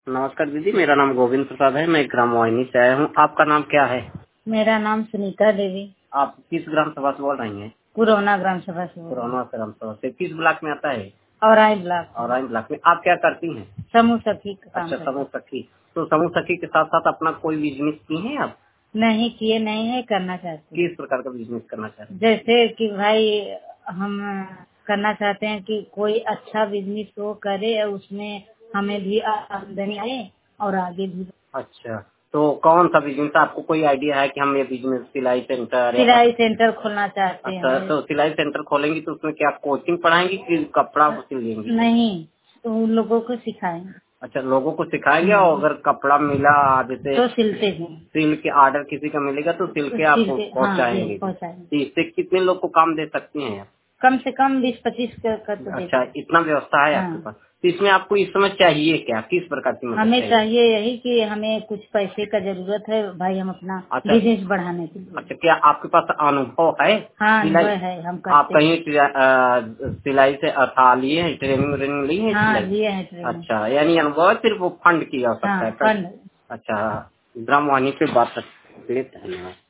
नमस्कार दीदी, मेरा नाम गोविंद प्रसाद है। मैं ग्राम वाहिनी से आया हूँ। आपका नाम क्या है? मेरा नाम सुनीता देवी। आप किस ग्राम सभा से बोल रही हैं? पुरौना ग्राम सभा से। पुरौना ग्राम सभा से। किस ब्लॉक में आता है? औराई ब्लॉक। औराई ब्लॉक में। आप क्या करती हैं? समूह सखी का काम अच्छा, करती समूह सखी। तो समूह सखी के साथ साथ अपना कोई बिजनेस की है आप? नहीं किए, नहीं है, करना चाहती हूँ। किस प्रकार का बिजनेस करना चाहते हैं? जैसे कि भाई हम करना चाहते हैं कि कोई अच्छा बिजनेस वो करे और उसमें हमें भी आमदनी आए और आगे भी। अच्छा, तो कौन सा बिजनेस? आपको कोई आइडिया है कि हम ये बिजनेस सिलाई सेंटर या? सिलाई सेंटर खोलना चाहते अच्छा, हैं। तो सिलाई सेंटर खोलेंगी तो उसमें क्या कोचिंग पढ़ाएंगी कि कपड़ा सिल लेंगी? नहीं, तो उन लोगों को सिखाएंगे। अच्छा, लोगों को सिखाएंगे और अगर कपड़ा मिला जैसे तो सिलते हैं। सिल के ऑर्डर किसी का मिलेगा तो सिल के आप सिलते, हाँ, पहुंचाएंगे। पहुँचाएंगे। तो इससे कितने लोग को काम दे सकती हैं आप? कम से कम 20-25 का तो अच्छा, देते। इतना व्यवस्था है आपके हाँ, पास। तो इसमें आपको इस समय चाहिए क्या? किस प्रकार की मदद हमें चाहिए? चाहिए यही कि हमें कुछ पैसे का जरूरत है भाई, हम अपना अच्छा। बिजनेस बढ़ाने के लिए। अच्छा, क्या आपके पास अनुभव है हाँ, अनुभव सिलाई? है, हम आप करते कहीं हैं। सिलाई से लिए हैं, ट्रेनिंग व्रेनिंग ली है हाँ, सिलाई? लिए हैं ट्रेनिंग। अच्छा, यानी अनुभव है, सिर्फ वो फंड की आवश्यकता हाँ, है। फंड। अच्छा, ग्राम वाहिनी पे बात करते हैं। धन्यवाद।